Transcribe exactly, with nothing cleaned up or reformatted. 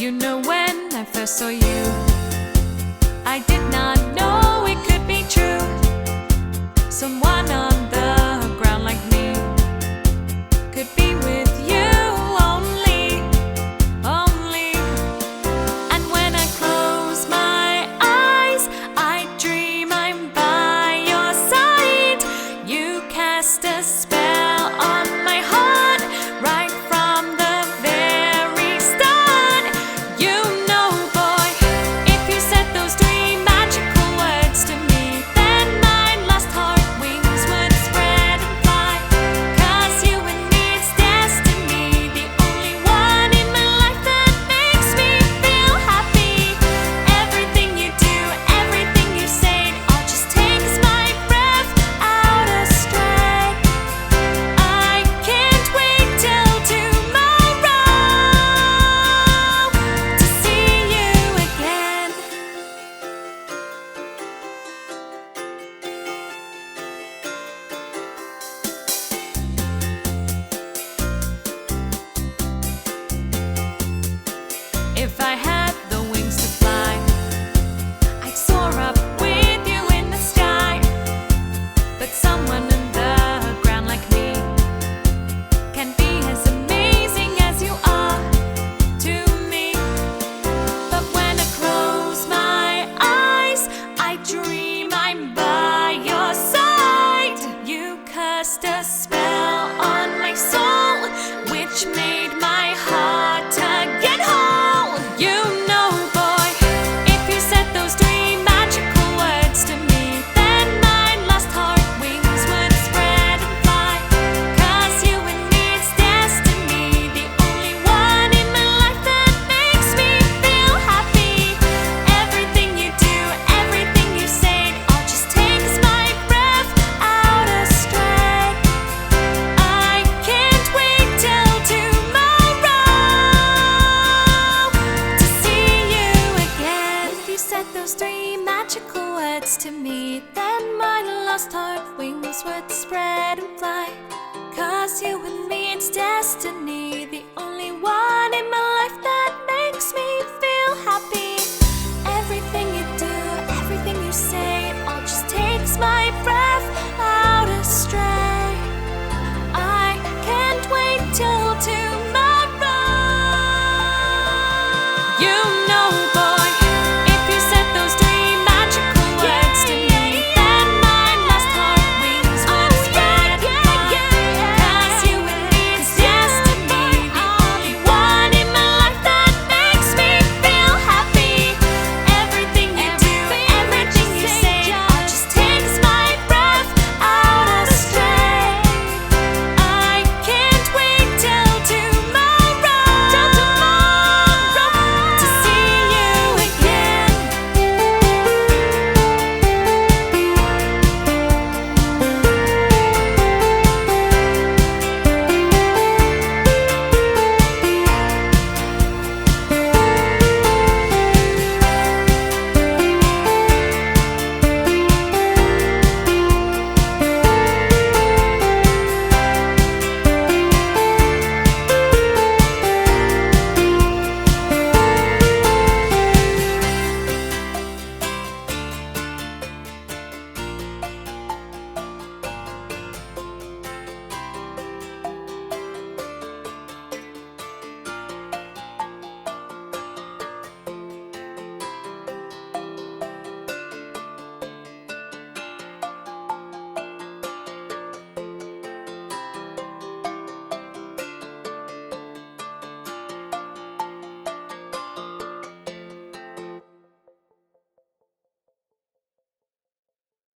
You know, when I first saw you, I did not know it could be true. Someone on the ground like me could be with you only, only. And when I close my eyes, I dream I'm by your side. You cast a spell on my heart right from the very start. You know, boy, if you said those three magical words to me, then my lost heart wings would spread and fly. 'Cause you and me, it's destiny, the only one in my life that makes me feel happy. Everything you do, everything you say, it all just takes my breath out astray. I can't wait till tomorrow to see you again. If I had the wings to fly, I'd soar up with you in the sky. But someone on the ground like me can be as amazing as you are to me. But when I close my eyes, I dream I'm by your side. You cast a spell on my soul, which made my heart to get whole. You know, boy, if you said those three magical words to me, then my lost heart wings would spread and fly. 'Cause you and me, it's destiny, the only one in my life that makes me feel happy. Everything you do, everything you say, it all just takes my breath out astray. I can't wait till tomorrow to see you again. If you said those three magical words to me, then my lost heart wings would spread and fly. 'Cause you and me, it's destiny, the only one in my